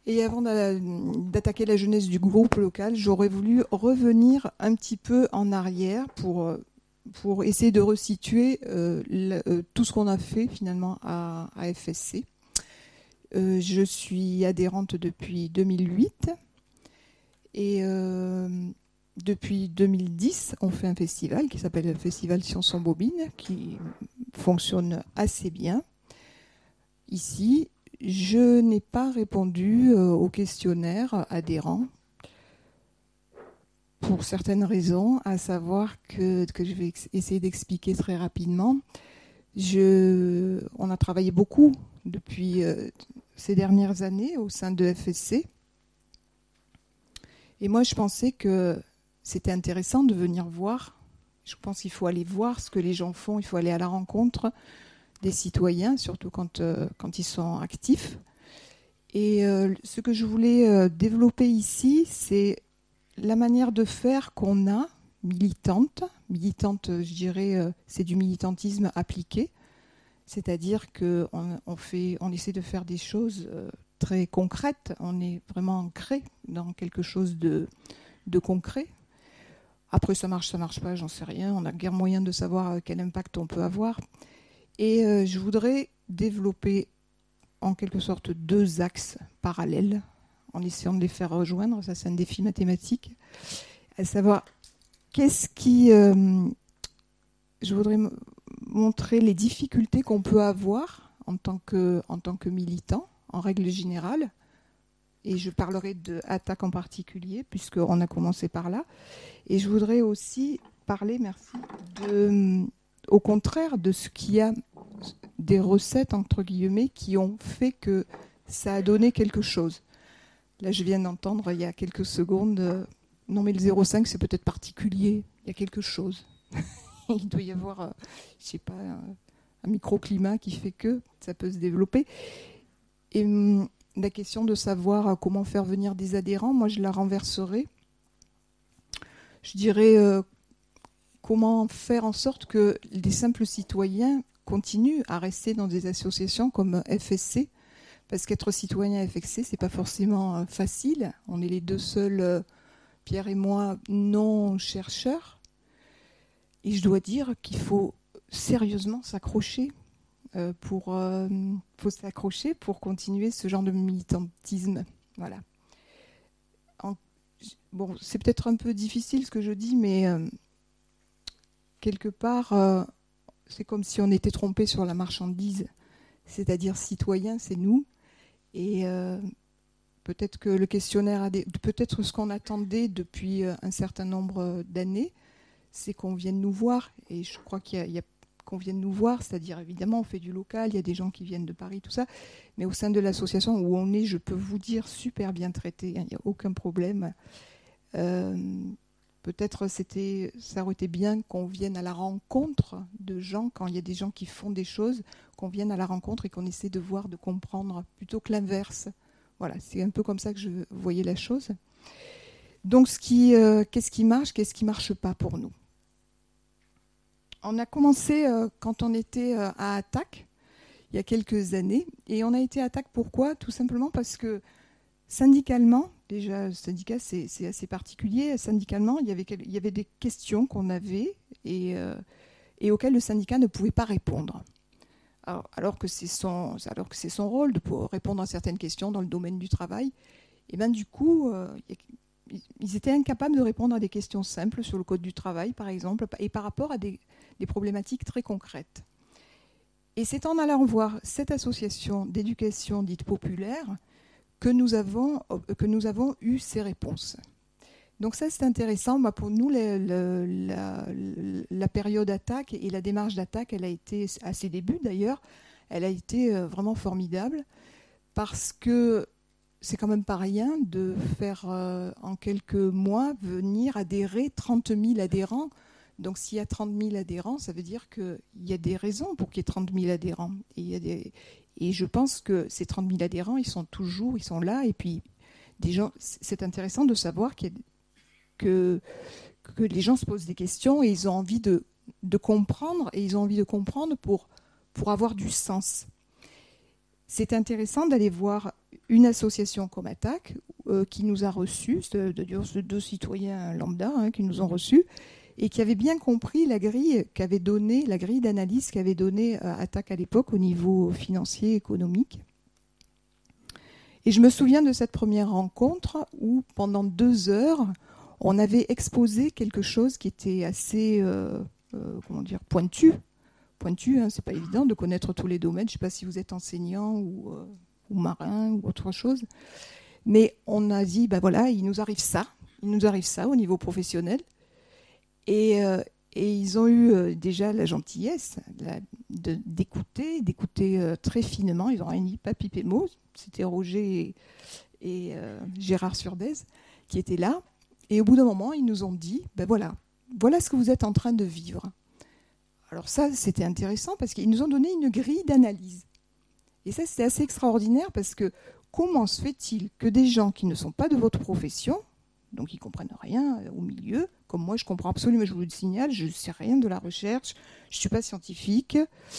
Et avant d'attaquer la jeunesse du groupe local, j'aurais voulu revenir un petit peu en arrière pour essayer de resituer tout ce qu'on a fait finalement à FSC. Je suis adhérente depuis 2008 et depuis 2010, on fait un festival qui s'appelle le Festival Science en Bobine, qui fonctionne assez bien. Ici, je n'ai pas répondu au questionnaire adhérent pour certaines raisons, à savoir que je vais essayer d'expliquer très rapidement. On a travaillé beaucoup depuis ces dernières années au sein de FSC. Et moi, je pensais que c'était intéressant de venir voir. Je pense qu'il faut aller voir ce que les gens font. Il faut aller à la rencontre des citoyens, surtout quand ils sont actifs. Et ce que je voulais développer ici, c'est la manière de faire qu'on a, militante, je dirais, c'est du militantisme appliqué, c'est-à-dire qu'on essaie de faire des choses très concrètes, on est vraiment ancré dans quelque chose de concret. Après, ça marche pas, j'en sais rien, on n'a guère moyen de savoir quel impact on peut avoir. Et je voudrais développer en quelque sorte 2 axes parallèles, en essayant de les faire rejoindre. Ça, c'est un défi mathématique. À savoir, je voudrais montrer les difficultés qu'on peut avoir en tant que militant, en règle générale. Et je parlerai de attaque en particulier, puisqu'on a commencé par là. Et je voudrais aussi parler, au contraire, de ce qu'il y a des recettes, entre guillemets, qui ont fait que ça a donné quelque chose. Là, je viens d'entendre, il y a quelques secondes, non mais le 0,5, c'est peut-être particulier, il y a quelque chose. Il doit y avoir, je sais pas, un microclimat qui fait que ça peut se développer. Et la question de savoir comment faire venir des adhérents, moi, je la renverserai. Je dirais comment faire en sorte que les simples citoyens continuent à rester dans des associations comme FSC, parce qu'être citoyen à FSC, c'est pas forcément facile. On est les 2 seuls, Pierre et moi, non chercheurs. Et je dois dire qu'il faut sérieusement s'accrocher pour continuer ce genre de militantisme. Voilà. Bon, c'est peut-être un peu difficile ce que je dis, mais quelque part, c'est comme si on était trompé sur la marchandise. C'est-à-dire citoyen, c'est nous. Et peut-être que le questionnaire peut-être ce qu'on attendait depuis un certain nombre d'années, c'est qu'on vienne nous voir. Et je crois qu'il y a qu'on vienne nous voir, c'est-à-dire évidemment on fait du local, il y a des gens qui viennent de Paris, tout ça, mais au sein de l'association où on est, je peux vous dire, super bien traité, il n'y a aucun problème. Peut-être ça aurait été bien qu'on vienne à la rencontre de gens, quand il y a des gens qui font des choses, qu'on vienne à la rencontre et qu'on essaie de voir, de comprendre, plutôt que l'inverse. Voilà, c'est un peu comme ça que je voyais la chose. Donc, qu'est-ce qui marche pas pour nous? On a commencé quand on était à Attaque, il y a quelques années, et on a été à Attaque pourquoi? Tout simplement parce que syndicalement, déjà, le syndicat, c'est assez particulier. Syndicalement, il y avait des questions qu'on avait et auxquelles le syndicat ne pouvait pas répondre. Alors que c'est son rôle de répondre à certaines questions dans le domaine du travail. Et bien du coup, ils étaient incapables de répondre à des questions simples sur le code du travail, par exemple, et par rapport à des problématiques très concrètes. Et c'est en allant voir cette association d'éducation dite populaire que nous avons eu ces réponses. Donc ça, c'est intéressant. Pour nous, la période Attaque et la démarche d'Attaque, elle a été, à ses débuts d'ailleurs, elle a été vraiment formidable parce que c'est quand même pas rien de faire en quelques mois venir adhérer 30 000 adhérents. Donc s'il y a 30 000 adhérents, ça veut dire qu'il y a des raisons pour qu'il y ait 30 000 adhérents. Et je pense que ces 30 000 adhérents, ils sont là. Et puis, des gens, c'est intéressant de savoir que les gens se posent des questions et ils ont envie de comprendre. Et ils ont envie de comprendre pour avoir du sens. C'est intéressant d'aller voir une association comme Attac qui nous a reçus, de deux citoyens lambda qui nous ont reçus, et qui avait bien compris la grille d'analyse qu'avait donnée Attac à l'époque au niveau financier, économique. Et je me souviens de cette première rencontre où, pendant 2 heures, on avait exposé quelque chose qui était assez pointu. Pointu, c'est pas évident de connaître tous les domaines. Je ne sais pas si vous êtes enseignant ou marin ou autre chose. Mais on a dit, il nous arrive ça au niveau professionnel. Et ils ont eu déjà la gentillesse d'écouter très finement. Ils n'ont rien dit, pas pipé mot. C'était Roger et Gérard Surdez qui étaient là. Et au bout d'un moment, ils nous ont dit, voilà ce que vous êtes en train de vivre. Alors ça, c'était intéressant parce qu'ils nous ont donné une grille d'analyse. Et ça, c'était assez extraordinaire parce que comment se fait-il que des gens qui ne sont pas de votre profession, donc ils ne comprennent rien au milieu, comme moi je comprends absolument, je vous le signale, je ne sais rien de la recherche, je ne suis pas scientifique.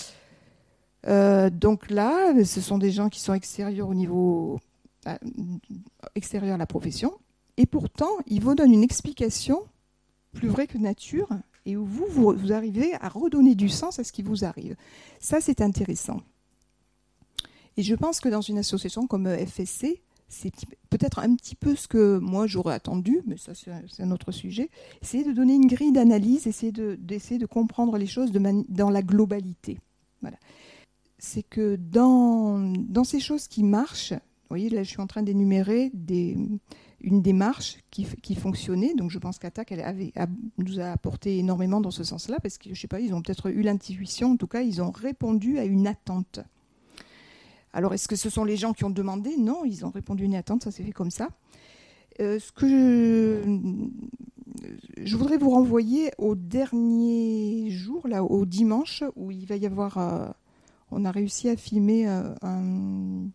Donc là, ce sont des gens qui sont extérieurs extérieurs à la profession, et pourtant, ils vous donnent une explication plus vraie que nature, et où vous arrivez à redonner du sens à ce qui vous arrive. Ça, c'est intéressant. Et je pense que dans une association comme FSC, c'est peut-être un petit peu ce que moi j'aurais attendu, mais ça c'est un autre sujet, essayer de donner une grille d'analyse, d'essayer de comprendre les choses dans la globalité. Voilà. C'est que dans ces choses qui marchent, vous voyez, là je suis en train d'énumérer une démarche qui fonctionnait, donc je pense qu'Attac nous a apporté énormément dans ce sens-là, parce que je sais pas, ils ont peut-être eu l'intuition, en tout cas ils ont répondu à une attente. Alors, est-ce que ce sont les gens qui ont demandé ? Non, ils ont répondu à une attente, ça s'est fait comme ça. Ce que je voudrais vous renvoyer au dernier jour, là, au dimanche, où il va y avoir... on a réussi à filmer un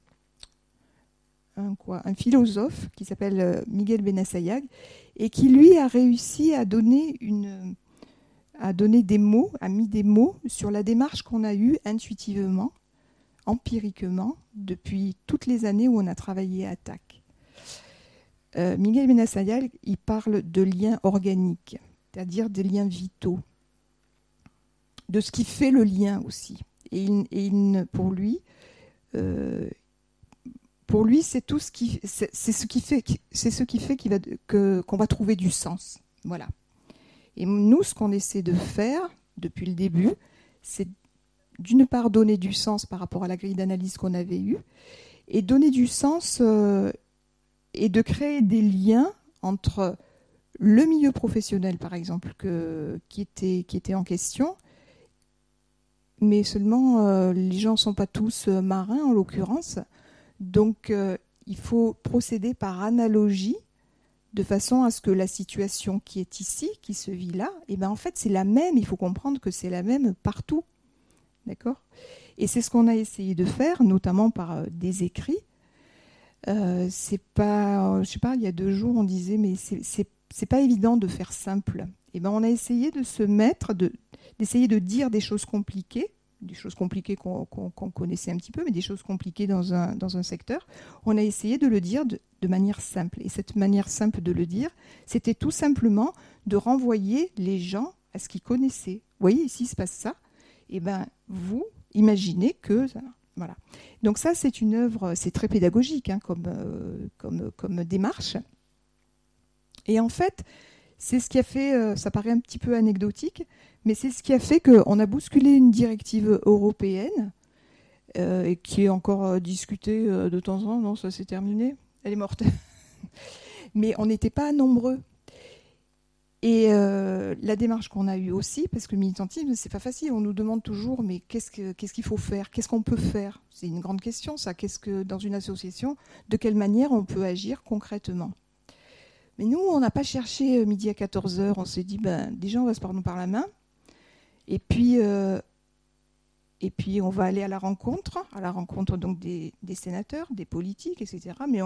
philosophe qui s'appelle Miguel Benassayag, et qui, lui, a réussi à donner des mots, a mis des mots sur la démarche qu'on a eue intuitivement, empiriquement, depuis toutes les années où on a travaillé à Attac. Miguel Benassayag, il parle de liens organiques, c'est-à-dire des liens vitaux, de ce qui fait le lien aussi. Et pour lui, c'est tout ce qui, c'est ce qui fait qu'on va trouver du sens. Voilà. Et nous, ce qu'on essaie de faire depuis le début, c'est d'une part donner du sens par rapport à la grille d'analyse qu'on avait eue, et donner du sens et de créer des liens entre le milieu professionnel, par exemple, qui était en question, mais seulement les gens ne sont pas tous marins en l'occurrence, donc il faut procéder par analogie de façon à ce que la situation qui est ici, qui se vit là, en fait c'est la même, il faut comprendre que c'est la même partout. D'accord ? Et c'est ce qu'on a essayé de faire, notamment par des écrits. C'est pas, je sais pas, il y a 2 jours, on disait, mais c'est pas évident de faire simple. On a essayé de d'essayer de dire des choses compliquées qu'on connaissait un petit peu, mais des choses compliquées dans un secteur. On a essayé de le dire de manière simple. Et cette manière simple de le dire, c'était tout simplement de renvoyer les gens à ce qu'ils connaissaient. Vous voyez, ici, il se passe ça. Vous imaginez que... Voilà. Donc ça, c'est une œuvre, c'est très pédagogique comme démarche. Et en fait, c'est ce qui a fait, ça paraît un petit peu anecdotique, mais c'est ce qui a fait qu'on a bousculé une directive européenne et qui est encore discutée de temps en temps. Non, ça s'est terminé. Elle est morte. Mais on n'était pas nombreux. Et la démarche qu'on a eue aussi, parce que le militantisme, c'est pas facile. On nous demande toujours, mais qu'est-ce qu'il faut faire ? Qu'est-ce qu'on peut faire ? C'est une grande question, ça. Dans une association, de quelle manière on peut agir concrètement ? Mais nous, on n'a pas cherché midi à 14h. On s'est dit, déjà, on va se prendre par la main. Et puis, on va aller à la rencontre donc des sénateurs, des politiques, etc. Mais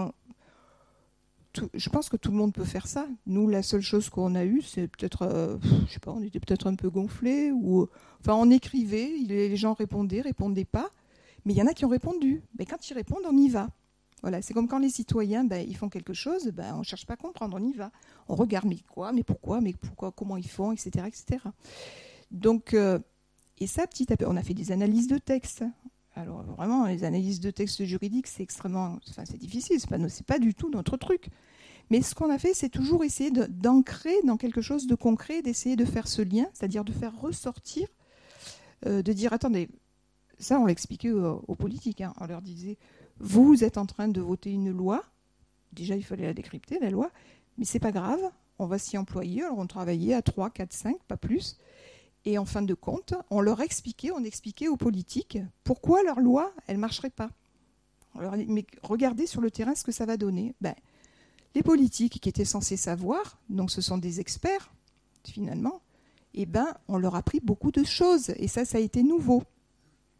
je pense que tout le monde peut faire ça. Nous, la seule chose qu'on a eue, c'est peut-être, je sais pas, on était peut-être un peu gonflés, on écrivait, les gens répondaient pas, mais il y en a qui ont répondu. Mais quand ils répondent, on y va. Voilà, c'est comme quand les citoyens, ils font quelque chose, on ne cherche pas à comprendre, on y va. On regarde, mais quoi, mais pourquoi, comment ils font, etc. etc. Donc, et ça, petit à petit, on a fait des analyses de texte. Alors vraiment, les analyses de texte juridiques, c'est c'est difficile, c'est pas du tout notre truc. Mais ce qu'on a fait, c'est toujours essayer d'ancrer dans quelque chose de concret, d'essayer de faire ce lien, c'est-à-dire de faire ressortir, de dire, attendez, ça on l'expliquait aux politiques, hein. On leur disait, vous êtes en train de voter une loi, déjà il fallait la décrypter, la loi, mais c'est pas grave, on va s'y employer, alors on travaillait à 3, 4, 5, pas plus, et en fin de compte, on expliquait aux politiques pourquoi leur loi, elle ne marcherait pas. Mais regardez sur le terrain ce que ça va donner. Les politiques qui étaient censés savoir, donc ce sont des experts, finalement, on leur a appris beaucoup de choses. Et ça a été nouveau. D'accord ?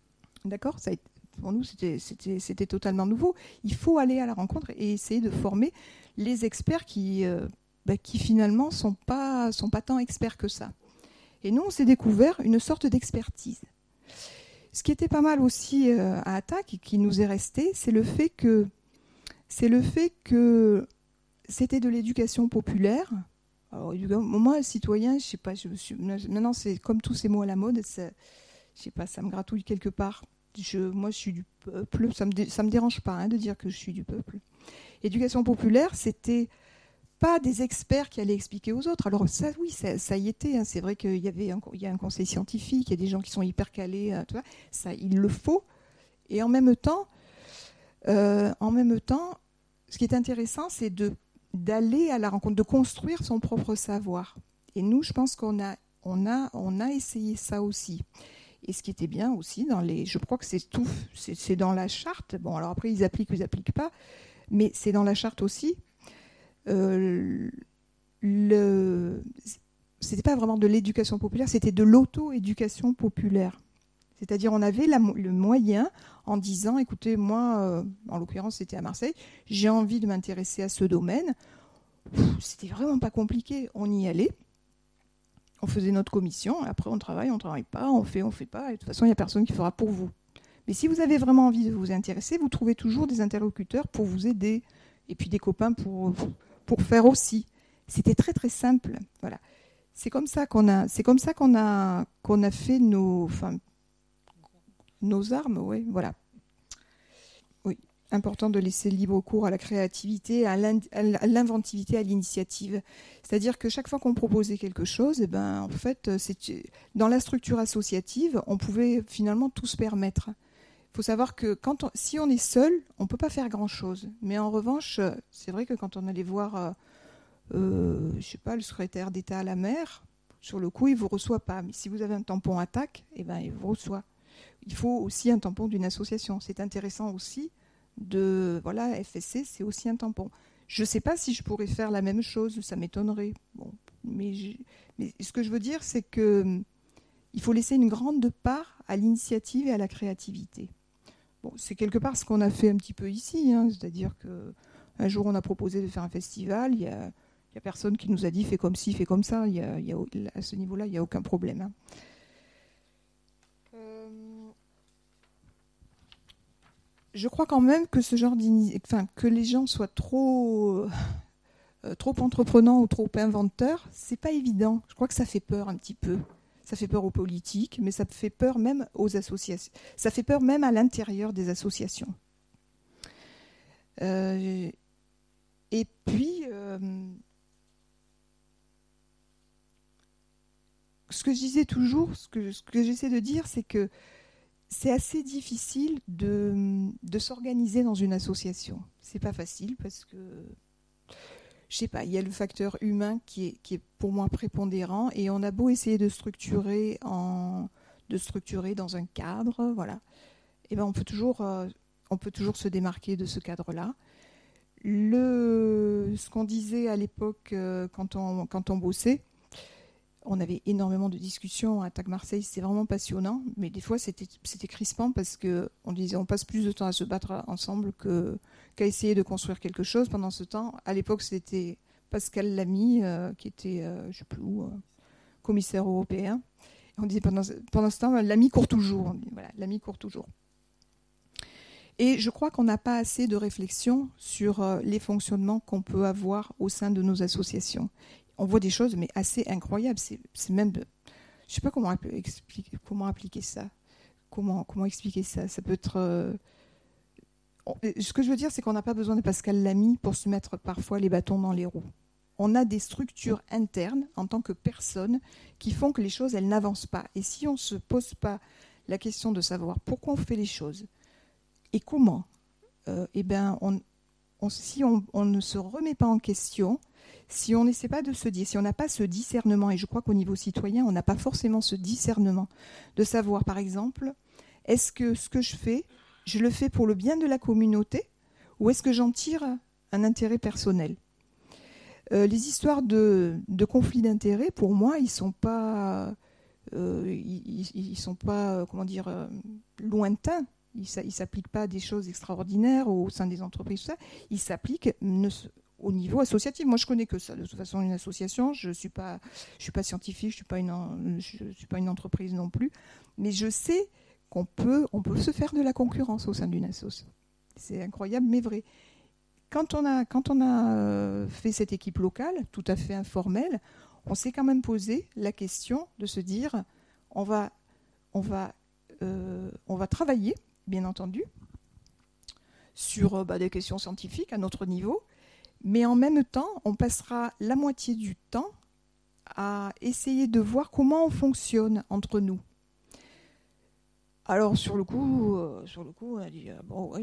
Pour nous, c'était totalement nouveau. Il faut aller à la rencontre et essayer de former les experts qui finalement sont pas tant experts que ça. Et nous, on s'est découvert une sorte d'expertise. Ce qui était pas mal aussi à Attac et qui nous est resté, c'est le fait que c'était de l'éducation populaire. Alors, moi, citoyen, je sais pas, maintenant c'est comme tous ces mots à la mode, je sais pas, ça me gratouille quelque part. Moi, je suis du peuple, ça me dérange pas de dire que je suis du peuple. Éducation populaire, c'était pas des experts qui allaient expliquer aux autres. Alors ça, oui, ça y était. Hein. C'est vrai qu'il y a un conseil scientifique, il y a des gens qui sont hyper calés, tu vois, ça, il le faut. Et en même temps, ce qui est intéressant, c'est d'aller à la rencontre, de construire son propre savoir. Et nous, je pense qu'on a essayé ça aussi. Et ce qui était bien aussi, je crois que c'est dans la charte. Bon, alors après, ils appliquent ou ils n'appliquent pas, mais c'est dans la charte aussi. C'était pas vraiment de l'éducation populaire, c'était de l'auto-éducation populaire. C'est-à-dire, on avait le moyen en disant, écoutez, moi, en l'occurrence, c'était à Marseille, j'ai envie de m'intéresser à ce domaine. C'était vraiment pas compliqué. On y allait, on faisait notre commission, après on travaille pas, on fait pas, et de toute façon, il n'y a personne qui fera pour vous. Mais si vous avez vraiment envie de vous intéresser, vous trouvez toujours des interlocuteurs pour vous aider, et puis des copains pour faire aussi. C'était très très simple. Voilà. C'est comme ça qu'on a fait nos armes, oui, voilà. Oui, important de laisser libre cours à la créativité, à l'inventivité, à l'initiative. C'est-à-dire que chaque fois qu'on proposait quelque chose, en fait, dans la structure associative, on pouvait finalement tout se permettre. Il faut savoir que si on est seul, on ne peut pas faire grand-chose. Mais en revanche, c'est vrai que quand on allait voir, je sais pas, le secrétaire d'État à la mer, sur le coup, il ne vous reçoit pas. Mais si vous avez un tampon Attac, il vous reçoit. Il faut aussi un tampon d'une association. C'est intéressant aussi FSC, c'est aussi un tampon. Je ne sais pas si je pourrais faire la même chose, ça m'étonnerait. Bon, mais ce que je veux dire, c'est que il faut laisser une grande part à l'initiative et à la créativité. Bon, c'est quelque part ce qu'on a fait un petit peu ici, hein, c'est-à-dire qu'un jour on a proposé de faire un festival, il y a personne qui nous a dit fais comme ci, fais comme ça, à ce niveau-là, il n'y a aucun problème. Hein. Je crois quand même que ce genre que les gens soient trop entreprenants ou trop inventeurs, c'est pas évident. Je crois que ça fait peur un petit peu. Ça fait peur aux politiques, mais ça fait peur même aux associations. Ça fait peur même à l'intérieur des associations. Et puis, ce que je disais toujours, ce que j'essaie de dire, c'est que c'est assez difficile de s'organiser dans une association. C'est pas facile parce que, je sais pas, il y a le facteur humain qui est pour moi prépondérant et on a beau essayer de structurer dans un cadre, voilà. Et on peut toujours se démarquer de ce cadre-là. Ce qu'on disait à l'époque quand on bossait, on avait énormément de discussions à Attac Marseille, c'était vraiment passionnant, mais des fois c'était crispant parce qu'on disait on passe plus de temps à se battre ensemble qu'à essayer de construire quelque chose. Pendant ce temps, à l'époque c'était Pascal Lamy qui était, je ne sais plus où, commissaire européen. Et on disait pendant ce temps, Lamy court toujours. Voilà, Lamy court toujours. Et je crois qu'on n'a pas assez de réflexion sur les fonctionnements qu'on peut avoir au sein de nos associations. On voit des choses, mais assez incroyables. C'est même, je ne sais pas comment appliquer ça. Comment expliquer ça? Ça peut être... ce que je veux dire, c'est qu'on n'a pas besoin de Pascal Lamy pour se mettre parfois les bâtons dans les roues. On a des structures internes en tant que personne qui font que les choses, elles n'avancent pas. Et si on ne se pose pas la question de savoir pourquoi on fait les choses et comment, si on ne se remet pas en question, si on n'essaie pas de se dire, si on n'a pas ce discernement, et je crois qu'au niveau citoyen, on n'a pas forcément ce discernement de savoir, par exemple, est-ce que ce que je le fais pour le bien de la communauté ou est-ce que j'en tire un intérêt personnel ? Les histoires de conflits d'intérêts, pour moi, ils sont pas lointains. Ils s'appliquent pas à des choses extraordinaires au sein des entreprises, tout ça. Ils s'appliquent au niveau associatif. Moi, je connais que ça. De toute façon, une association, je suis pas scientifique, je suis pas une entreprise non plus, mais je sais qu'on peut se faire de la concurrence au sein d'une assoce. C'est incroyable, mais vrai. Quand on a fait cette équipe locale, tout à fait informelle, on s'est quand même posé la question de se dire, on va travailler, bien entendu, sur des questions scientifiques à notre niveau, mais en même temps, on passera la moitié du temps à essayer de voir comment on fonctionne entre nous. Alors sur le coup, on a dit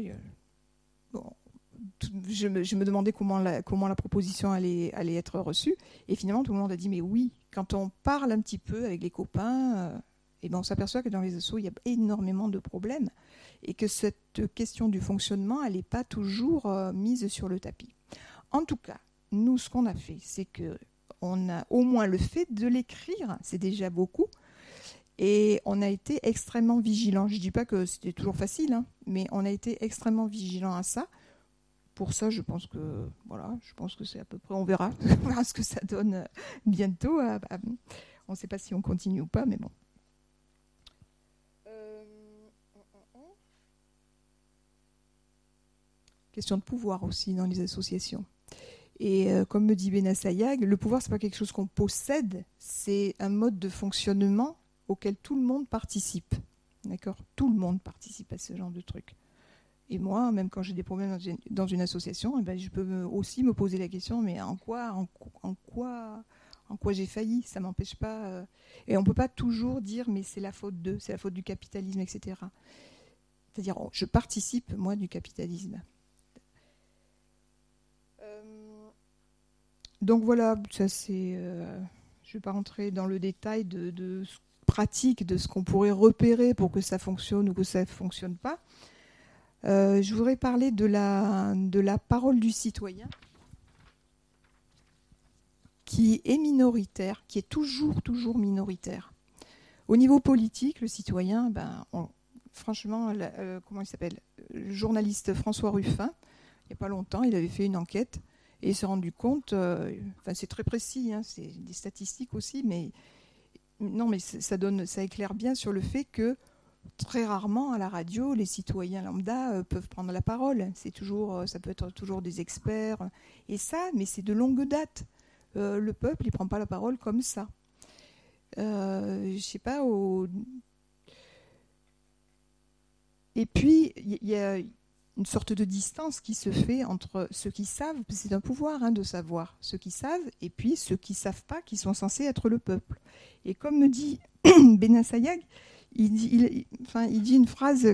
je me demandais comment la proposition allait être reçue, et finalement tout le monde a dit mais oui. Quand on parle un petit peu avec les copains, on s'aperçoit que dans les assos il y a énormément de problèmes et que cette question du fonctionnement elle n'est pas toujours mise sur le tapis. En tout cas, nous ce qu'on a fait, c'est que on a au moins le fait de l'écrire, c'est déjà beaucoup. Et on a été extrêmement vigilants. Je ne dis pas que c'était toujours facile, mais on a été extrêmement vigilants à ça. Pour ça, je pense que c'est à peu près, on verra ce que ça donne bientôt. On ne sait pas si on continue ou pas, mais bon. Question de pouvoir aussi dans les associations. Et comme me dit Benassayag, le pouvoir, ce n'est pas quelque chose qu'on possède, c'est un mode de fonctionnement auquel tout le monde participe. D'accord ? Tout le monde participe à ce genre de truc. Et moi, même quand j'ai des problèmes dans une association, je peux aussi me poser la question, mais en quoi j'ai failli ? Ça ne m'empêche pas. Et on ne peut pas toujours dire, mais c'est la faute c'est la faute du capitalisme, etc. C'est-à-dire, je participe, moi, du capitalisme. Donc voilà, ça c'est. Je ne vais pas rentrer dans le détail de pratique de ce qu'on pourrait repérer pour que ça fonctionne ou que ça ne fonctionne pas. Je voudrais parler de la parole du citoyen qui est minoritaire, qui est toujours minoritaire. Au niveau politique, le citoyen, franchement, comment il s'appelle ? Le journaliste François Ruffin, il n'y a pas longtemps, il avait fait une enquête et il s'est rendu compte, c'est très précis, c'est des statistiques aussi, mais ça éclaire bien sur le fait que très rarement à la radio, les citoyens lambda peuvent prendre la parole. Ça peut être toujours des experts. Et ça, mais c'est de longue date. Le peuple, il ne prend pas la parole comme ça. Je ne sais pas. Et puis, il y a une sorte de distance qui se fait entre ceux qui savent, c'est un pouvoir de savoir, ceux qui savent, et puis ceux qui ne savent pas, qui sont censés être le peuple. Et comme me dit Benassayag, il dit une phrase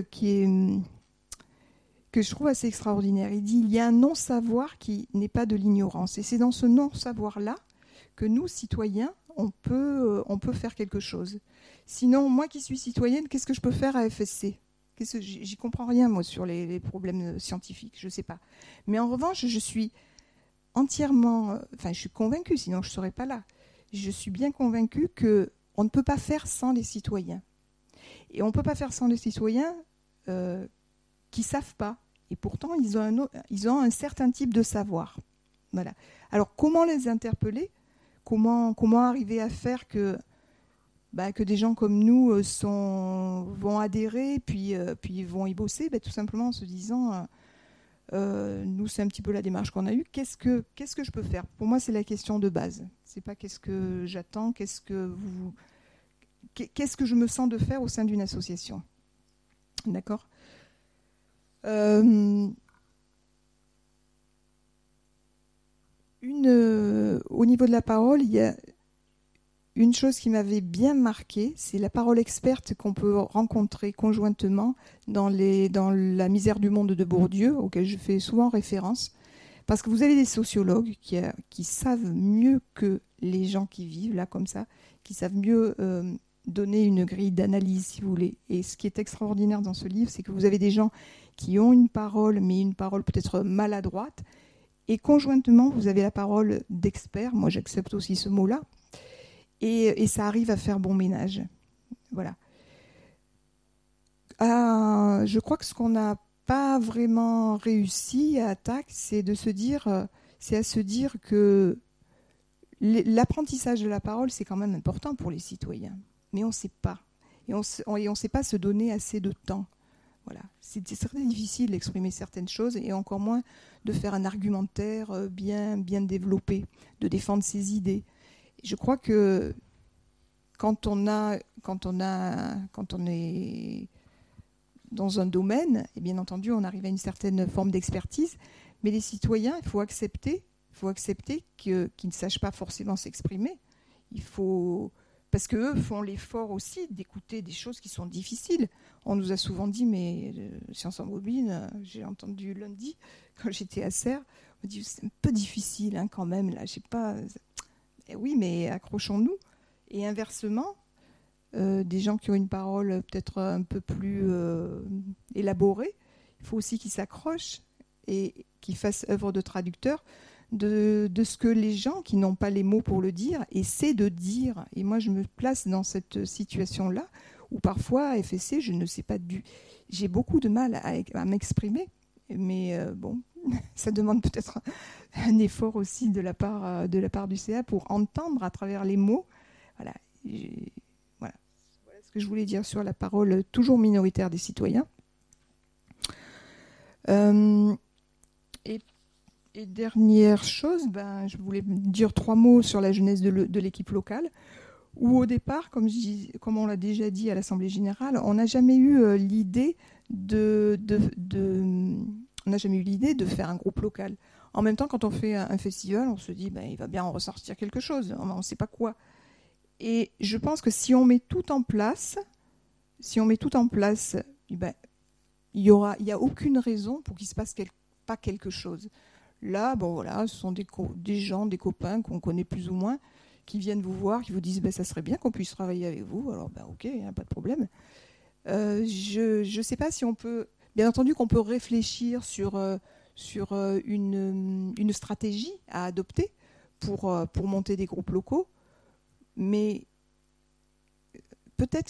que je trouve assez extraordinaire. Il dit « Il y a un non-savoir qui n'est pas de l'ignorance ». Et c'est dans ce non-savoir-là que nous, citoyens, on peut faire quelque chose. Sinon, moi qui suis citoyenne, qu'est-ce que je peux faire à FSC ? J'y comprends rien, moi, sur les problèmes scientifiques, je ne sais pas. Mais en revanche, je suis entièrement... je suis convaincue, sinon je ne serais pas là. Je suis bien convaincue qu'on ne peut pas faire sans les citoyens. Et on ne peut pas faire sans les citoyens qui ne savent pas. Et pourtant, ils ont un certain type de savoir. Voilà. Alors, comment les interpeller ? Comment arriver à faire que que des gens comme nous vont adhérer, puis vont y bosser, tout simplement en se disant, nous c'est un petit peu la démarche qu'on a eue, qu'est-ce que je peux faire? Pour moi c'est la question de base, c'est pas qu'est-ce que j'attends, qu'est-ce que je me sens de faire au sein d'une association. D'accord? Au niveau de la parole, il y a une chose qui m'avait bien marquée, c'est la parole experte qu'on peut rencontrer conjointement dans la misère du monde de Bourdieu, auquel je fais souvent référence. Parce que vous avez des sociologues qui savent mieux que les gens qui vivent là comme ça, qui savent mieux donner une grille d'analyse, si vous voulez. Et ce qui est extraordinaire dans ce livre, c'est que vous avez des gens qui ont une parole, mais une parole peut-être maladroite. Et conjointement, vous avez la parole d'expert. Moi, j'accepte aussi ce mot-là. Et ça arrive à faire bon ménage. Voilà. Je crois que ce qu'on n'a pas vraiment réussi à attaquer, c'est à se dire que l'apprentissage de la parole, c'est quand même important pour les citoyens. Mais on ne sait pas. Et on ne sait pas se donner assez de temps. Voilà. C'est très difficile d'exprimer certaines choses et encore moins de faire un argumentaire bien développé, de défendre ses idées. Je crois que quand on est dans un domaine, et bien entendu, on arrive à une certaine forme d'expertise, mais les citoyens, il faut accepter qu'ils ne sachent pas forcément s'exprimer. Parce qu'eux font l'effort aussi d'écouter des choses qui sont difficiles. On nous a souvent dit, mais Sciences en bobine, j'ai entendu lundi, quand j'étais à Serres, on me dit, c'est un peu difficile quand même, là, je sais pas. Oui, mais accrochons-nous. Et inversement, des gens qui ont une parole peut-être un peu plus élaborée, il faut aussi qu'ils s'accrochent et qu'ils fassent œuvre de traducteur de ce que les gens qui n'ont pas les mots pour le dire essaient de dire. Et moi, je me place dans cette situation-là où parfois, à FSC, je ne sais pas j'ai beaucoup de mal à m'exprimer. Mais bon, ça demande peut-être un effort aussi de la part du CA pour entendre à travers les mots. Voilà. Voilà ce que je voulais dire sur la parole toujours minoritaire des citoyens. Et dernière chose, je voulais dire 3 mots sur la jeunesse de l'équipe locale, où au départ, comme on l'a déjà dit à l'Assemblée Générale, on n'a jamais eu l'idée de faire un groupe local. En même temps, quand on fait un festival, on se dit il va bien en ressortir quelque chose, on ne sait pas quoi. Et je pense que si on met tout en place, il n'y a aucune raison pour qu'il ne se passe pas quelque chose. Là, ce sont des gens, des copains qu'on connaît plus ou moins, qui viennent vous voir, qui vous disent ça serait bien qu'on puisse travailler avec vous. Alors, ok, il n'y a pas de problème. Je ne sais pas si on peut... Bien entendu qu'on peut réfléchir sur une stratégie à adopter pour monter des groupes locaux, mais peut-être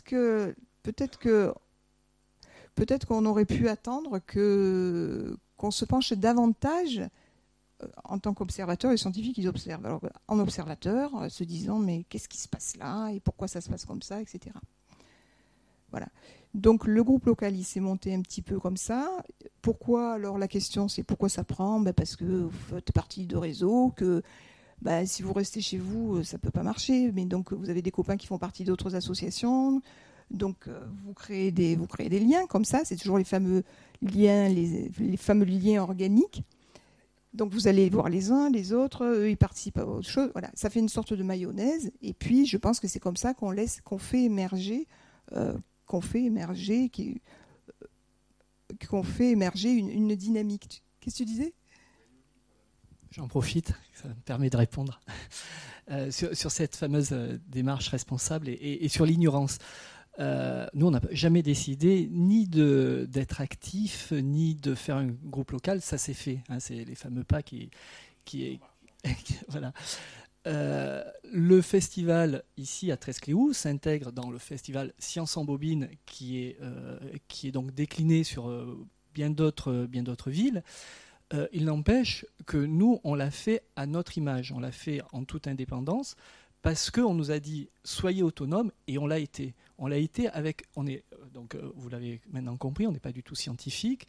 qu'on aurait pu attendre qu'on se penche davantage en tant qu'observateur. Les scientifiques, ils observent. Alors, en observateur, se disant mais qu'est-ce qui se passe là et pourquoi ça se passe comme ça, etc. Voilà. Donc le groupe local, il s'est monté un petit peu comme ça. Pourquoi? Alors la question, c'est pourquoi ça prend? Parce que vous faites partie de réseaux, que si vous restez chez vous, ça ne peut pas marcher. Mais donc vous avez des copains qui font partie d'autres associations. Donc vous créez des liens comme ça. C'est toujours les fameux liens, les fameux liens organiques. Donc vous allez voir les uns, les autres, eux ils participent à autre chose. Voilà, ça fait une sorte de mayonnaise. Et puis je pense que c'est comme ça qu'on fait émerger une dynamique. Qu'est-ce que tu disais? J'en profite, ça me permet de répondre sur cette fameuse démarche responsable et sur l'ignorance. Nous, on n'a jamais décidé ni d'être actif, ni de faire un groupe local. Ça s'est fait. C'est les fameux pas qui voilà. Le festival ici à Trescléou s'intègre dans le festival Sciences en bobine qui est donc décliné sur bien d'autres villes. Il n'empêche que nous, on l'a fait à notre image, on l'a fait en toute indépendance parce qu'on nous a dit soyez autonomes, et on l'a été. On l'a été avec. Donc, vous l'avez maintenant compris, on n'est pas du tout scientifique.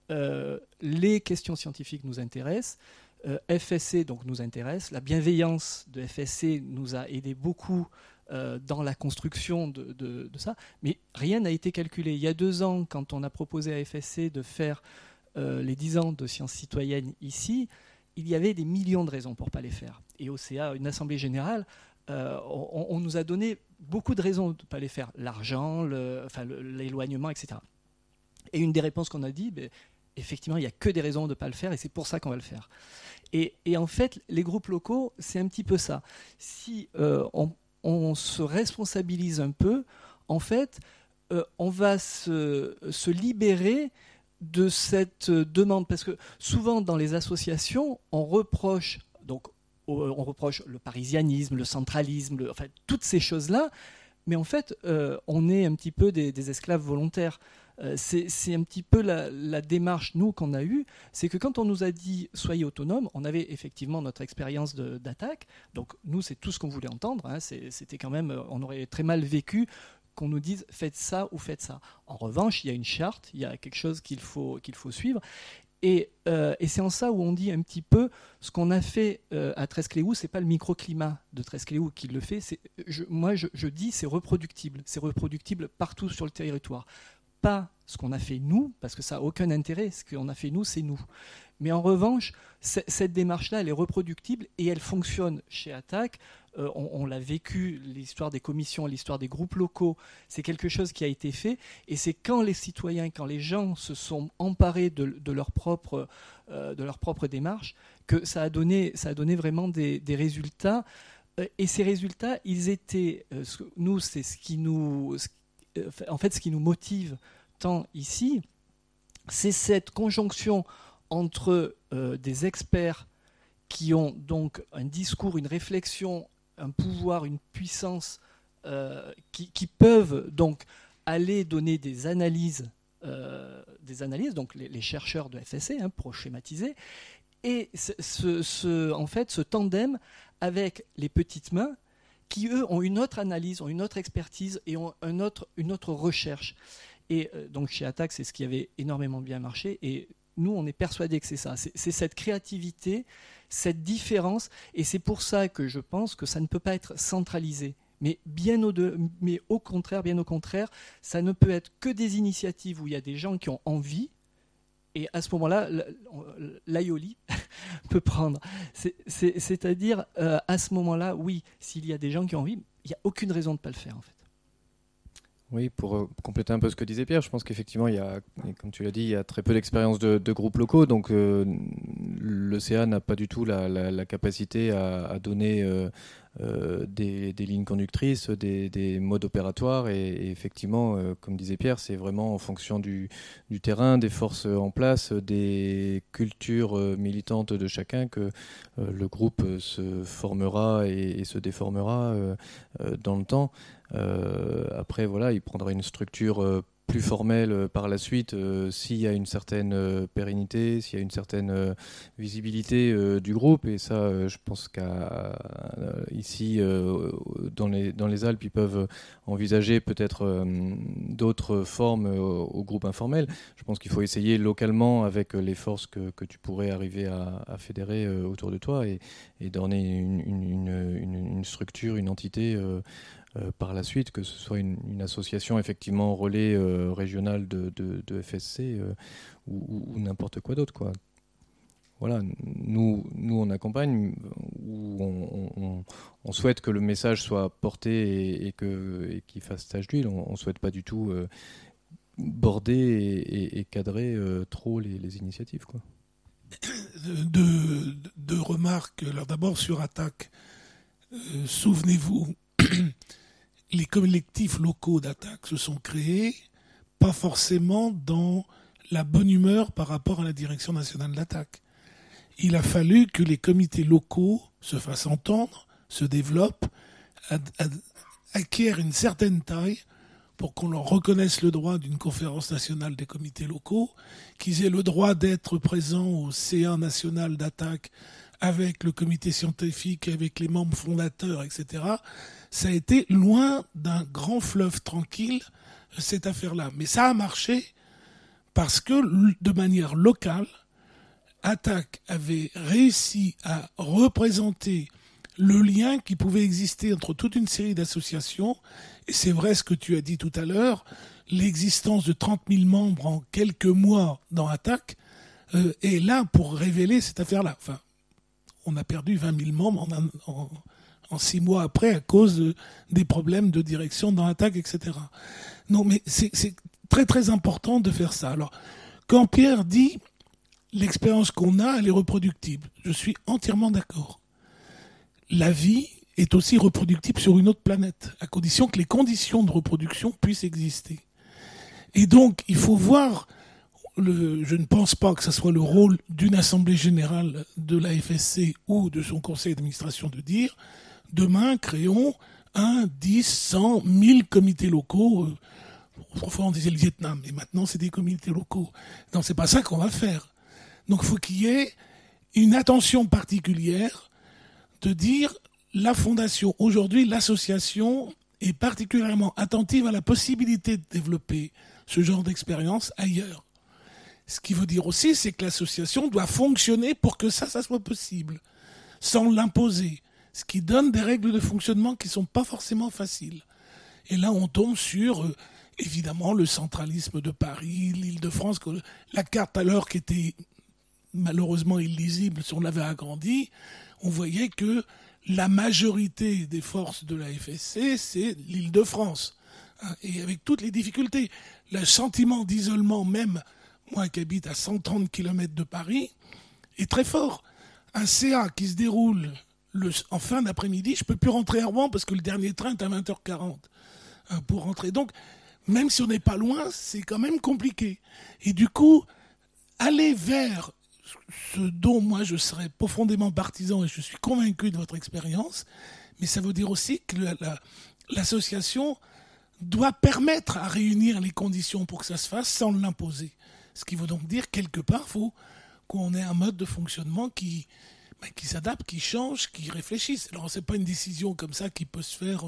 Les questions scientifiques nous intéressent. FSC donc nous intéresse. La bienveillance de FSC nous a aidé beaucoup dans la construction de ça, mais rien n'a été calculé. Il y a 2 ans, quand on a proposé à FSC de faire les 10 ans de sciences citoyennes ici, il y avait des millions de raisons pour ne pas les faire. Et au CA, une assemblée générale, on nous a donné beaucoup de raisons de ne pas les faire. L'argent, l'éloignement, etc. Et une des réponses qu'on a dit, effectivement, il n'y a que des raisons de ne pas le faire, et c'est pour ça qu'on va le faire. Et en fait, les groupes locaux, c'est un petit peu ça. Si on se responsabilise un peu, en fait, on va se libérer de cette demande. Parce que souvent, dans les associations, on reproche le parisianisme, le centralisme, toutes ces choses-là, mais en fait, on est un petit peu des esclaves volontaires. C'est un petit peu la démarche, nous, qu'on a eue. C'est que quand on nous a dit « soyez autonomes », on avait effectivement notre expérience d'attaque. Donc, nous, c'est tout ce qu'on voulait entendre. Hein. C'était quand même... On aurait très mal vécu qu'on nous dise « faites ça ou faites ça ». En revanche, il y a une charte, il y a quelque chose qu'il faut suivre. Et c'est en ça où on dit un petit peu ce qu'on a fait à Trescléou, c'est pas le microclimat de Trescléou qui le fait. Moi, je dis c'est reproductible. C'est reproductible partout sur le territoire. Pas ce qu'on a fait nous, parce que ça n'a aucun intérêt. Ce qu'on a fait nous, c'est nous. Mais en revanche, cette démarche-là, elle est reproductible et elle fonctionne chez Attac. On l'a vécu, l'histoire des commissions, l'histoire des groupes locaux, c'est quelque chose qui a été fait. Et c'est quand les citoyens, quand les gens se sont emparés de leur propre démarche, que ça a donné vraiment des résultats. Et ces résultats, ils étaient, nous, c'est ce qui nous motive tant ici, c'est cette conjonction entre des experts qui ont donc un discours, une réflexion, un pouvoir, une puissance, qui peuvent donc aller donner des analyses, donc les chercheurs de FSC, pour schématiser, et ce tandem avec les petites mains qui, eux, ont une autre analyse, ont une autre expertise et ont une autre recherche. Et donc chez Attac, c'est ce qui avait énormément bien marché. Et nous, on est persuadés que c'est ça. C'est cette créativité, cette différence. Et c'est pour ça que je pense que ça ne peut pas être centralisé. Mais au contraire, ça ne peut être que des initiatives où il y a des gens qui ont envie. Et à ce moment-là, l'AIOLI peut prendre. C'est-à-dire, à ce moment-là, oui, s'il y a des gens qui ont envie, il n'y a aucune raison de ne pas le faire, en fait. Oui, pour compléter un peu ce que disait Pierre, je pense qu'effectivement, comme tu l'as dit, il y a très peu d'expérience de groupes locaux. Donc, le CA n'a pas du tout la capacité à donner des lignes conductrices, des modes opératoires. Et effectivement, comme disait Pierre, c'est vraiment en fonction du terrain, des forces en place, des cultures militantes de chacun que le groupe se formera et se déformera dans le temps. Après, voilà, il prendra une structure plus formelle par la suite s'il y a une certaine pérennité, s'il y a une certaine visibilité du groupe. Et ça, je pense qu'ici, dans les Alpes, ils peuvent envisager peut-être d'autres formes au groupe informel. Je pense qu'il faut essayer localement avec les forces que tu pourrais arriver à fédérer autour de toi et donner une structure, une entité par la suite, que ce soit une association effectivement relais régional de FSC ou n'importe quoi d'autre, quoi. Voilà, nous on accompagne, où on souhaite que le message soit porté et qu'il fasse tache d'huile. On ne souhaite pas du tout border et cadrer trop les initiatives, quoi. Deux remarques. Alors d'abord sur Attac, souvenez-vous, les collectifs locaux d'Attac se sont créés pas forcément dans la bonne humeur par rapport à la direction nationale d'Attac. Il a fallu que les comités locaux se fassent entendre, se développent, acquièrent une certaine taille pour qu'on leur reconnaisse le droit d'une conférence nationale des comités locaux, qu'ils aient le droit d'être présents au CA national d'Attac avec le comité scientifique, avec les membres fondateurs, etc., ça a été loin d'un grand fleuve tranquille, cette affaire-là. Mais ça a marché parce que, de manière locale, Attac avait réussi à représenter le lien qui pouvait exister entre toute une série d'associations. Et c'est vrai ce que tu as dit tout à l'heure, l'existence de 30 000 membres en quelques mois dans Attac est là pour révéler cette affaire-là. Enfin, on a perdu 20 000 membres en 6 mois après à cause des problèmes de direction dans Attac, etc. Non, mais c'est très très important de faire ça. Alors, quand Pierre dit l'expérience qu'on a, elle est reproductible, je suis entièrement d'accord. La vie est aussi reproductible sur une autre planète, à condition que les conditions de reproduction puissent exister. Et donc, il faut voir, je ne pense pas que ce soit le rôle d'une assemblée générale de la FSC ou de son conseil d'administration de dire, demain, créons 1, 10, 100, 1000 comités locaux. Autrefois, on disait le Vietnam, et maintenant, c'est des comités locaux. Non, c'est pas ça qu'on va faire. Donc, il faut qu'il y ait une attention particulière de dire la fondation, aujourd'hui, l'association est particulièrement attentive à la possibilité de développer ce genre d'expérience ailleurs. Ce qui veut dire aussi, c'est que l'association doit fonctionner pour que ça soit possible, sans l'imposer. Ce qui donne des règles de fonctionnement qui ne sont pas forcément faciles. Et là, on tombe sur, évidemment, le centralisme de Paris, l'Île-de-France, la carte à l'heure qui était malheureusement illisible si on l'avait agrandie, on voyait que la majorité des forces de la FSC, c'est l'Île-de-France. Et avec toutes les difficultés, le sentiment d'isolement même, moi qui habite à 130 km de Paris, est très fort. Un CA qui se déroule en fin d'après-midi, je ne peux plus rentrer à Rouen parce que le dernier train est à 20h40 pour rentrer. Donc, même si on n'est pas loin, c'est quand même compliqué. Et du coup, aller vers ce dont moi je serais profondément partisan et je suis convaincu de votre expérience, mais ça veut dire aussi que l'association doit permettre à réunir les conditions pour que ça se fasse sans l'imposer. Ce qui veut donc dire quelque part, il faut qu'on ait un mode de fonctionnement qui s'adapte, qui change, qui réfléchisse. Alors c'est pas une décision comme ça qui peut se faire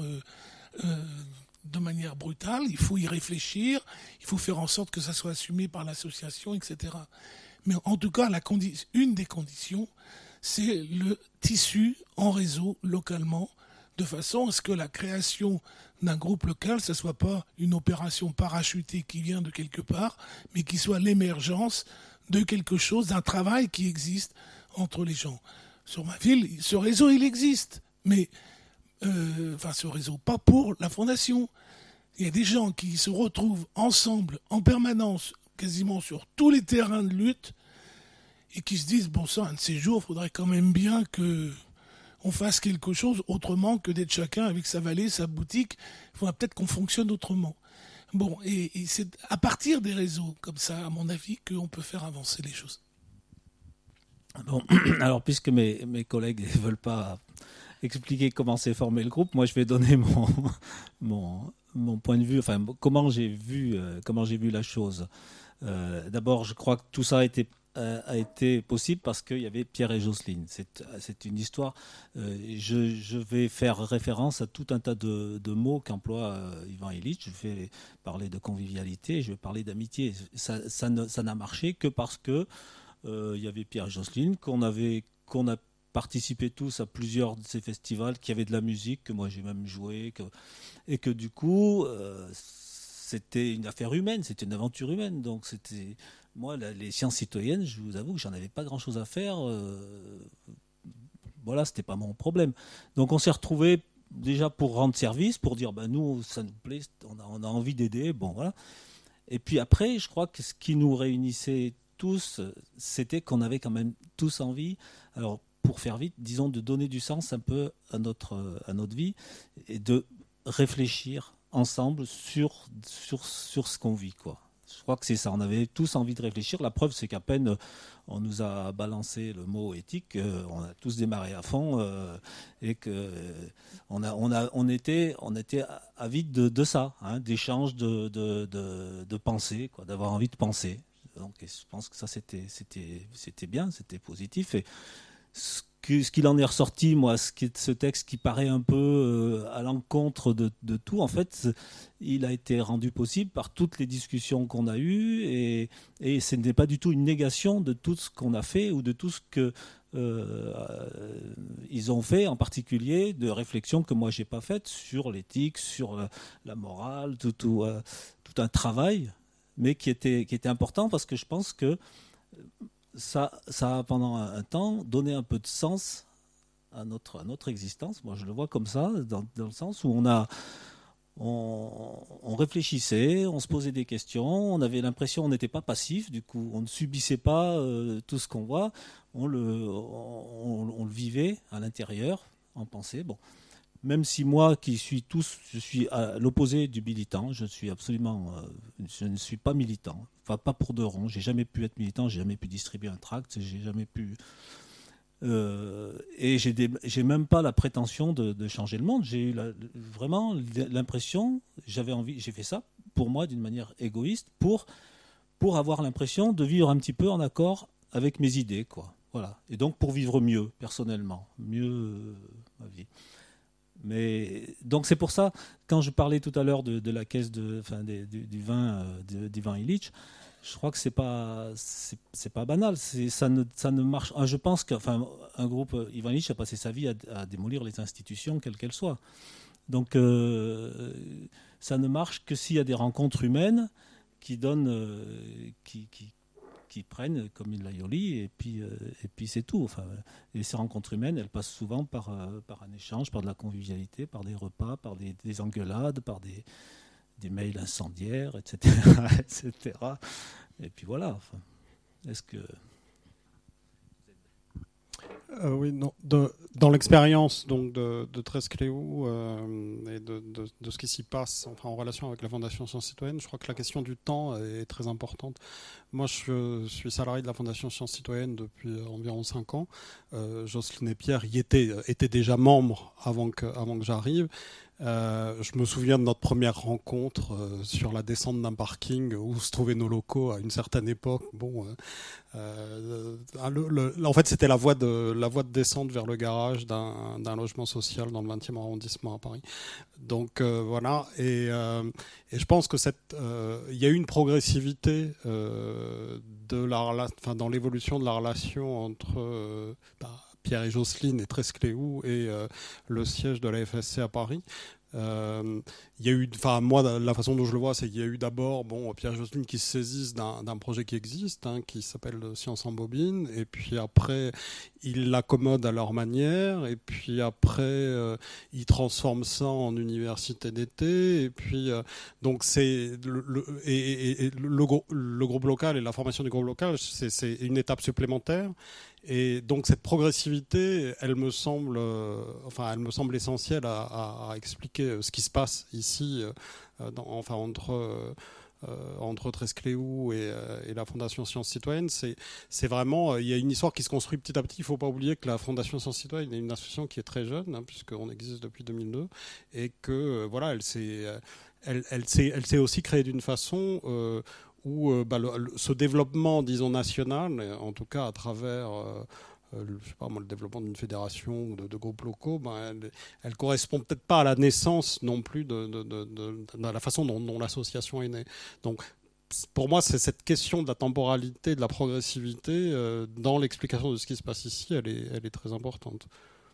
de manière brutale, il faut y réfléchir, il faut faire en sorte que ça soit assumé par l'association, etc. Mais en tout cas, une des conditions, c'est le tissu en réseau localement, de façon à ce que la création d'un groupe local, ça ne soit pas une opération parachutée qui vient de quelque part, mais qui soit l'émergence de quelque chose, d'un travail qui existe entre les gens. Sur ma ville, ce réseau, il existe, mais ce réseau, pas pour la fondation. Il y a des gens qui se retrouvent ensemble en permanence, quasiment sur tous les terrains de lutte, et qui se disent, bon sang, un de ces jours, il faudrait quand même bien qu'on fasse quelque chose autrement que d'être chacun avec sa vallée, sa boutique. Il faudrait peut-être qu'on fonctionne autrement. Bon, et c'est à partir des réseaux comme ça, à mon avis, qu'on peut faire avancer les choses. Bon, alors puisque mes collègues ne veulent pas expliquer comment s'est formé le groupe, moi je vais donner mon point de vue, enfin comment j'ai vu la chose. D'abord, je crois que tout ça a été possible parce qu'il y avait Pierre et Jocelyne. C'est une histoire. Je vais faire référence à tout un tas de mots qu'emploie Ivan Illich. Je vais parler de convivialité, je vais parler d'amitié. Ça n'a marché que parce que il y avait Pierre et Jocelyne, qu'on a participé tous à plusieurs de ces festivals, qui avaient de la musique, que moi j'ai même joué, et que du coup c'était une affaire humaine, c'était une aventure humaine. Donc c'était moi les sciences citoyennes, je vous avoue que j'en avais pas grand chose à faire. Voilà, c'était pas mon problème. Donc on s'est retrouvés déjà pour rendre service, pour dire nous ça nous plaît, on a envie d'aider, bon voilà. Et puis après, je crois que ce qui nous réunissait tous, c'était qu'on avait quand même tous envie, alors pour faire vite, disons, de donner du sens un peu à notre vie et de réfléchir ensemble sur ce qu'on vit, quoi. Je crois que c'est ça, on avait tous envie de réfléchir. La preuve, c'est qu'à peine on nous a balancé le mot éthique, on a tous démarré à fond et que on était avide de ça, d'échanges, de pensée, quoi, d'avoir envie de penser. Donc je pense que ça c'était bien, c'était positif. Et ce ce qu'il en est ressorti, moi, ce texte qui paraît un peu à l'encontre de tout, en fait, il a été rendu possible par toutes les discussions qu'on a eues, et ce n'est pas du tout une négation de tout ce qu'on a fait ou de tout ce que ils ont fait, en particulier de réflexions que moi j'ai pas faites sur l'éthique, sur la morale, tout un travail, mais qui était important, parce que je pense que ça a pendant un temps donné un peu de sens à notre existence. Moi je le vois comme ça, dans le sens où on réfléchissait, on se posait des questions, on avait l'impression qu'on n'était pas passif, du coup on ne subissait pas tout ce qu'on voit, on le vivait à l'intérieur, en pensée. Bon, même si moi je suis à l'opposé du militant, je ne suis pas militant, enfin pas pour de rond, j'ai jamais pu être militant, j'ai jamais pu distribuer un tract, j'ai jamais pu... et j'ai même pas la prétention de changer le monde. J'ai eu vraiment l'impression, j'ai fait ça pour moi d'une manière égoïste, pour avoir l'impression de vivre un petit peu en accord avec mes idées, quoi. Voilà. Et donc pour vivre mieux, personnellement, ma vie. Mais donc c'est pour ça, quand je parlais tout à l'heure de la caisse du vin Illich, je crois que c'est pas banal. Ça ne marche. Je pense un groupe Ivan Illich a passé sa vie à démolir les institutions, quelles qu'elles soient. Donc ça ne marche que s'il y a des rencontres humaines qui donnent, qui prennent comme une laïoli, et puis c'est tout. Enfin, et ces rencontres humaines, elles passent souvent par un échange, par de la convivialité, par des repas, par des engueulades, par des mails incendiaires, etc., etc. Et puis voilà. Enfin, est-ce que... Oui, non, dans l'expérience donc de Trescléou et de ce qui s'y passe, enfin, en relation avec la Fondation Sciences Citoyennes, je crois que la question du temps est très importante. Moi, je suis salarié de la Fondation Sciences Citoyennes depuis environ 5 ans. Jocelyne et Pierre y étaient déjà membres avant que j'arrive. Je me souviens de notre première rencontre sur la descente d'un parking où se trouvaient nos locaux à une certaine époque. Bon, en fait, c'était la voie de descente vers le garage d'un logement social dans le 20e arrondissement à Paris. Donc voilà, et je pense que il y a eu une progressivité dans l'évolution de la relation entre Pierre et Jocelyne et Trescléou et le siège de la FSC à Paris. Il y a eu, moi, la façon dont je le vois, c'est qu'il y a eu d'abord Pierre et Jocelyne qui se saisissent d'un projet qui existe, qui s'appelle Science en bobine, et puis après ils l'accommodent à leur manière, et puis après ils transforment ça en université d'été, et puis donc c'est le groupe local et la formation du groupe local, c'est une étape supplémentaire. Et donc cette progressivité, elle me semble essentielle à expliquer ce qui se passe ici, entre Trescléou et la Fondation Sciences Citoyennes. C'est vraiment, il y a une histoire qui se construit petit à petit. Il ne faut pas oublier que la Fondation Sciences Citoyennes est une association qui est très jeune, puisqu'on existe depuis 2002, et que voilà, elle s'est aussi créée d'une façon où ce développement, disons, national, en tout cas à travers le développement d'une fédération ou de groupes locaux, elle correspond peut-être pas à la naissance non plus de la façon dont l'association est née. Donc pour moi, c'est cette question de la temporalité, de la progressivité dans l'explication de ce qui se passe ici, elle est très importante.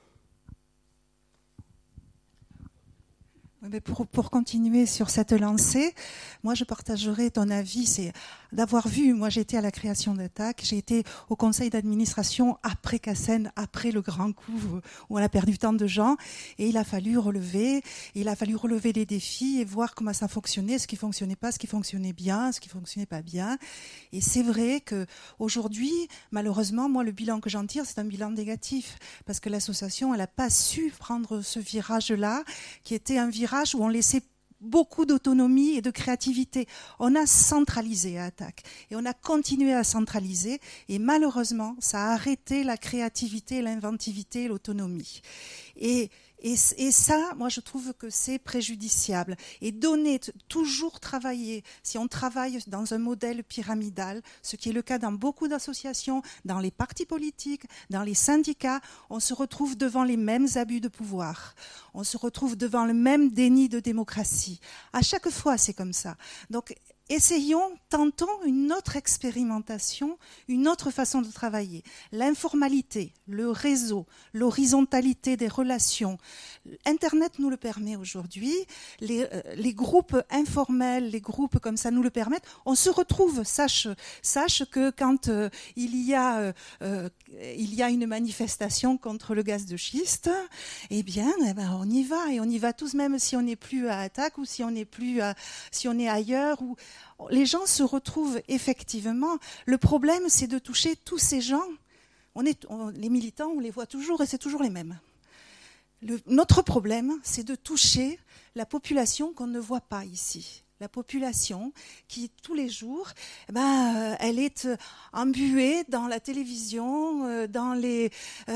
Pour continuer sur cette lancée, moi je partagerai ton avis, c'est d'avoir vu, moi j'étais à la création d'Attac, j'ai été au conseil d'administration après Cassen, après le grand coup où on a perdu tant de gens, et il a fallu relever les défis et voir comment ça fonctionnait, ce qui fonctionnait pas, ce qui fonctionnait bien, ce qui fonctionnait pas bien. Et c'est vrai que aujourd'hui, malheureusement, moi le bilan que j'en tire, c'est un bilan négatif, parce que l'association, elle a pas su prendre ce virage-là, qui était un virage où on laissait beaucoup d'autonomie et de créativité. On a centralisé à Attac et on a continué à centraliser, et malheureusement, ça a arrêté la créativité, l'inventivité, l'autonomie. Et Et ça, moi, je trouve que c'est préjudiciable. Et toujours travailler, si on travaille dans un modèle pyramidal, ce qui est le cas dans beaucoup d'associations, dans les partis politiques, dans les syndicats, on se retrouve devant les mêmes abus de pouvoir. On se retrouve devant le même déni de démocratie. À chaque fois, c'est comme ça. Donc, tentons une autre expérimentation, une autre façon de travailler. L'informalité, le réseau, l'horizontalité des relations. Internet nous le permet aujourd'hui. Les groupes informels, les groupes comme ça nous le permettent. On se retrouve. Sache que quand il y a une manifestation contre le gaz de schiste, eh bien, on y va, et on y va tous, même si on n'est plus à Attac ou si on est ailleurs. Les gens se retrouvent effectivement. Le problème, c'est de toucher tous ces gens. Les militants, on les voit toujours et c'est toujours les mêmes. Notre problème, c'est de toucher la population qu'on ne voit pas ici. La population qui, tous les jours, elle est embuée dans la télévision, dans les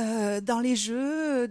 jeux.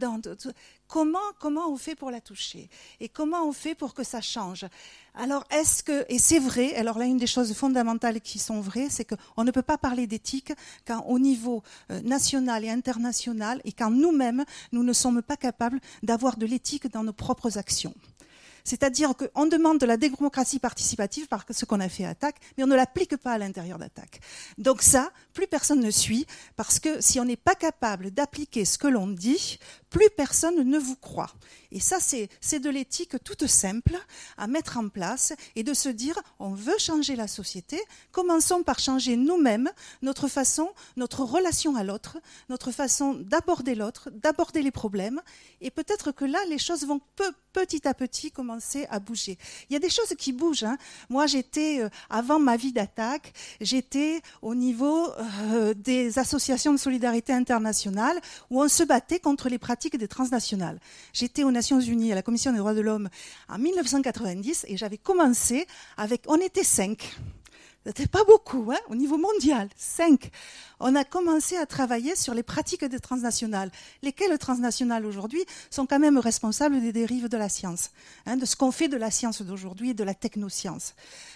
Comment on fait pour la toucher? Et comment on fait pour que ça change? Alors, et c'est vrai, alors là, une des choses fondamentales qui sont vraies, c'est qu'on ne peut pas parler d'éthique quand au niveau national et international, et quand nous-mêmes, nous ne sommes pas capables d'avoir de l'éthique dans nos propres actions. C'est-à-dire qu'on demande de la démocratie participative par ce qu'on a fait à Attac, mais on ne l'applique pas à l'intérieur d'Attac. Donc ça, plus personne ne suit, parce que si on n'est pas capable d'appliquer ce que l'on dit, plus personne ne vous croit. Et ça, c'est de l'éthique toute simple à mettre en place et de se dire, on veut changer la société, commençons par changer nous-mêmes notre relation à l'autre, notre façon d'aborder l'autre, d'aborder les problèmes, et peut-être que là, les choses vont petit à petit commencer à bouger. Il y a des choses qui bougent. Moi, avant ma vie d'Attac, j'étais au niveau des associations de solidarité internationale où on se battait contre les pratiques des transnationales. J'étais aux Nations Unies, à la Commission des droits de l'homme, en 1990, et j'avais commencé on était 5. C'était pas beaucoup, au niveau mondial, 5. On a commencé à travailler sur les pratiques des transnationales, lesquelles transnationales aujourd'hui sont quand même responsables des dérives de la science, de ce qu'on fait de la science d'aujourd'hui et de la technoscience.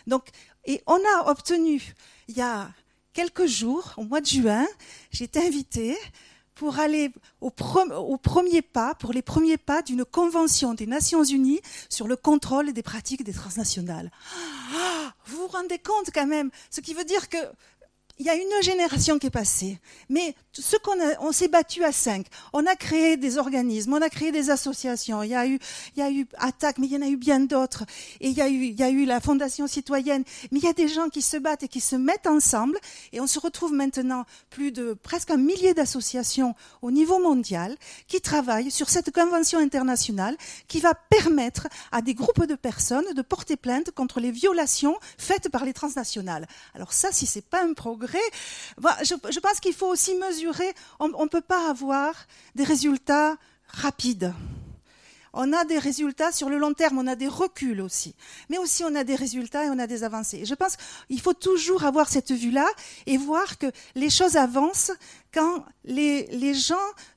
Et on a obtenu, il y a quelques jours, au mois de juin, j'ai été invitée pour aller pour les premiers pas d'une convention des Nations Unies sur le contrôle des pratiques des transnationales. Vous vous rendez compte quand même, ce qui veut dire que il y a une génération qui est passée, mais on s'est battu à 5. On a créé des organismes, on a créé des associations. Il y a eu Attac, mais il y en a eu bien d'autres. Et il y a eu la Fondation citoyenne. Mais il y a des gens qui se battent et qui se mettent ensemble. Et on se retrouve maintenant presque 1 millier d'associations au niveau mondial qui travaillent sur cette convention internationale qui va permettre à des groupes de personnes de porter plainte contre les violations faites par les transnationales. Alors ça, si c'est pas un progrès, je pense qu'il faut aussi mesurer, on ne peut pas avoir des résultats rapides. On a des résultats sur le long terme, on a des reculs aussi. Mais aussi on a des résultats et on a des avancées. Et je pense qu'il faut toujours avoir cette vue-là et voir que les choses avancent quand les gens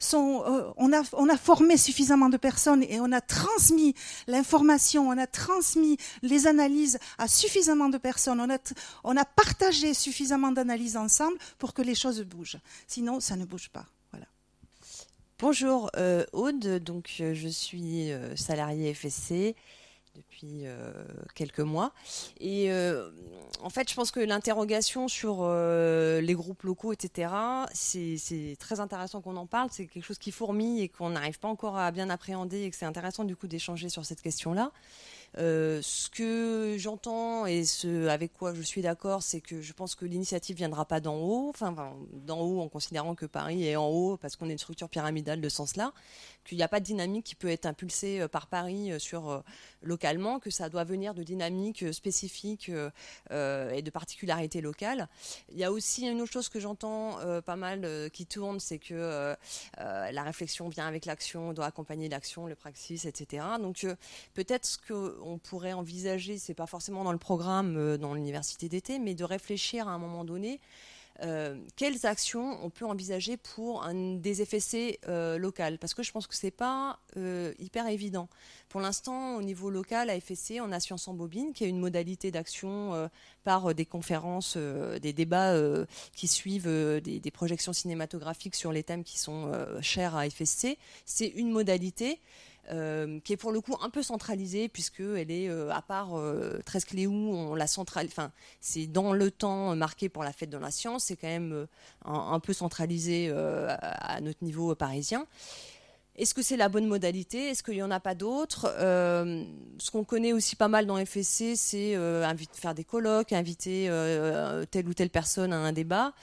on a formé suffisamment de personnes et on a transmis l'information, on a transmis les analyses à suffisamment de personnes, on a partagé suffisamment d'analyses ensemble pour que les choses bougent. Sinon, ça ne bouge pas. Voilà. Bonjour Aude, donc je suis salariée FSC depuis quelques mois et en fait je pense que l'interrogation sur les groupes locaux etc, c'est très intéressant qu'on en parle, c'est quelque chose qui fourmille et qu'on n'arrive pas encore à bien appréhender et que c'est intéressant du coup d'échanger sur cette question-là. Ce que j'entends et ce avec quoi je suis d'accord, c'est que je pense que l'initiative viendra pas d'en haut, enfin d'en haut en considérant que Paris est en haut parce qu'on est une structure pyramidale de ce sens-là, qu'il n'y a pas de dynamique qui peut être impulsée par Paris localement, que ça doit venir de dynamiques spécifiques et de particularités locales. Il y a aussi une autre chose que j'entends pas mal qui tourne, c'est que la réflexion vient avec l'action, doit accompagner l'action, le praxis, etc. Donc peut-être ce qu'on pourrait envisager, c'est pas forcément dans le programme dans l'université d'été, mais de réfléchir à un moment donné quelles actions on peut envisager pour des FSC locales? Parce que je pense que c'est pas hyper évident. Pour l'instant, au niveau local, à FSC, on a Science en Bobine, qui est une modalité d'action par des conférences, des débats qui suivent des projections cinématographiques sur les thèmes qui sont chers à FSC. C'est une modalité qui est pour le coup un peu centralisée, puisqu'elle est, à part 13 Cléou, on la c'est dans le temps marqué pour la fête de la science, c'est quand même un peu centralisé à notre niveau parisien. Est-ce que c'est la bonne modalité? Est-ce qu'il n'y en a pas d'autres? Ce qu'on connaît aussi pas mal dans FSC, c'est faire des colloques, inviter telle ou telle personne à un débat.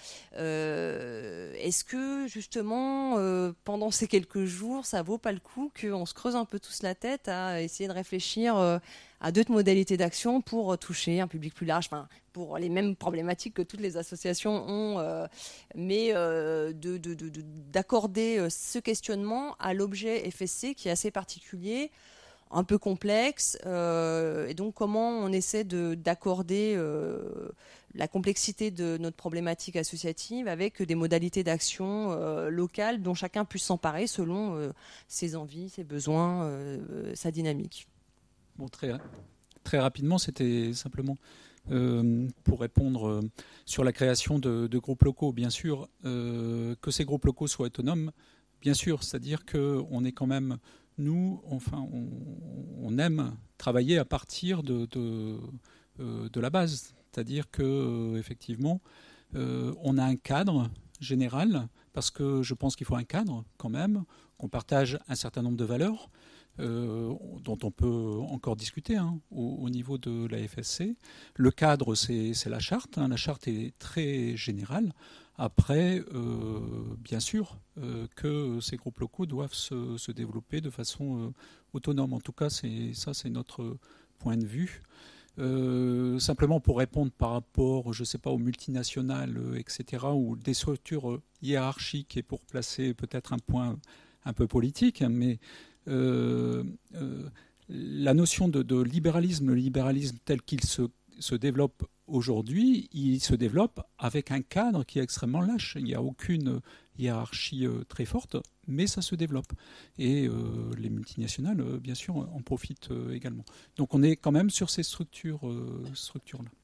Est-ce que justement, pendant ces quelques jours, ça vaut pas le coup qu'on se creuse un peu tous la tête à essayer de réfléchir à d'autres modalités d'action pour toucher un public plus large, pour les mêmes problématiques que toutes les associations ont, mais d'accorder ce questionnement à l'objet FSC qui est assez particulier, un peu complexe, et donc comment on essaie d'accorder la complexité de notre problématique associative avec des modalités d'action locales dont chacun puisse s'emparer selon ses envies, ses besoins, sa dynamique. Bon, très rapidement, c'était simplement pour répondre sur la création de groupes locaux. Bien sûr, que ces groupes locaux soient autonomes, bien sûr, c'est-à-dire qu'on est quand même, nous, enfin, on aime travailler à partir de la base. C'est-à-dire qu'effectivement, on a un cadre général, parce que je pense qu'il faut un cadre quand même, qu'on partage un certain nombre de valeurs, dont on peut encore discuter au niveau de la FSC. Le cadre, c'est la charte. La charte est très générale. Après, bien sûr, que ces groupes locaux doivent se développer de façon autonome. En tout cas, c'est notre point de vue. Simplement pour répondre par rapport, je ne sais pas, aux multinationales, etc., ou des structures hiérarchiques, et pour placer peut-être un point un peu politique, mais la notion de libéralisme, le libéralisme tel qu'il se développe aujourd'hui, il se développe avec un cadre qui est extrêmement lâche. Il n'y a aucune hiérarchie très forte, mais ça se développe. Et les multinationales, bien sûr, en profitent également. Donc on est quand même sur ces structures-là.